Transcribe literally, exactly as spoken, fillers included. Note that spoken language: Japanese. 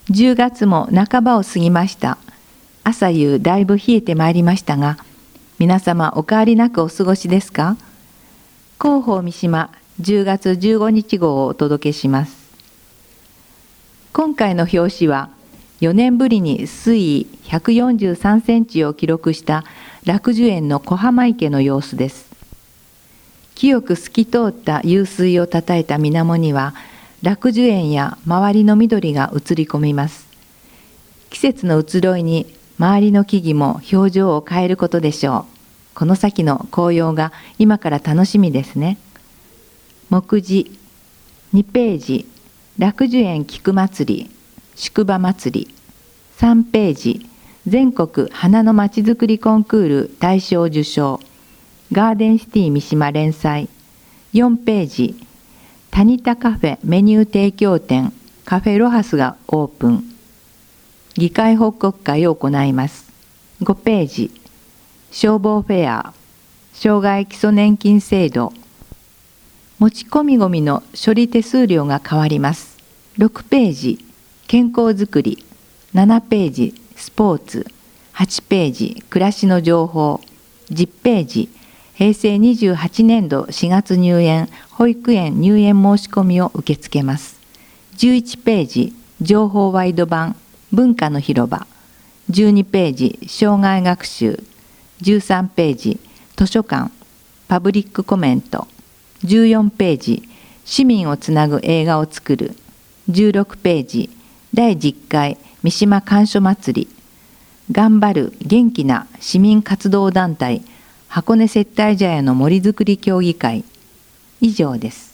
じゅうがつも半ばを過ぎました。朝夕だいぶ冷えてまいりましたが、皆様お変わりなくお過ごしですか？広報三島じゅうがつじゅうごにち号をお届けします。今回の表紙は、よねんぶりに水位ひゃくよんじゅうさんセンチを記録した楽寿園の小浜池の様子です。清く透き通った湧水をたたえた水面には、楽寿園や周りの緑が映り込みます。季節の移ろいに周りの木々も表情を変えることでしょう。この先の紅葉が今から楽しみですね。目次にページ、楽寿園菊祭り、宿場祭り。さんページ、全国花のまちづくりコンクール大賞受賞、ガーデンシティ三島連載。よんページ、タニタカフェメニュー提供店カフェロハスがオープン。議会報告会を行います。ごページ、消防フェア、障害基礎年金制度。持ち込みごみの処理手数料が変わります。ろくページ、健康づくり。ななページ、スポーツ。はちページ、暮らしの情報。じゅっページ、へいせいにじゅうはちねんどしがつ入園、保育園入園申し込みを受け付けます。じゅういちページ、情報ワイド版、文化の広場。じゅうにページ、障害学習。じゅうさんページ、図書館、パブリックコメント。じゅうよんページ、市民をつなぐ映画を作る。じゅうろくページ、だいじゅっかい三島甘書祭り。頑張る元気な市民活動団体箱根接待茶屋の森づくり協議会。以上です。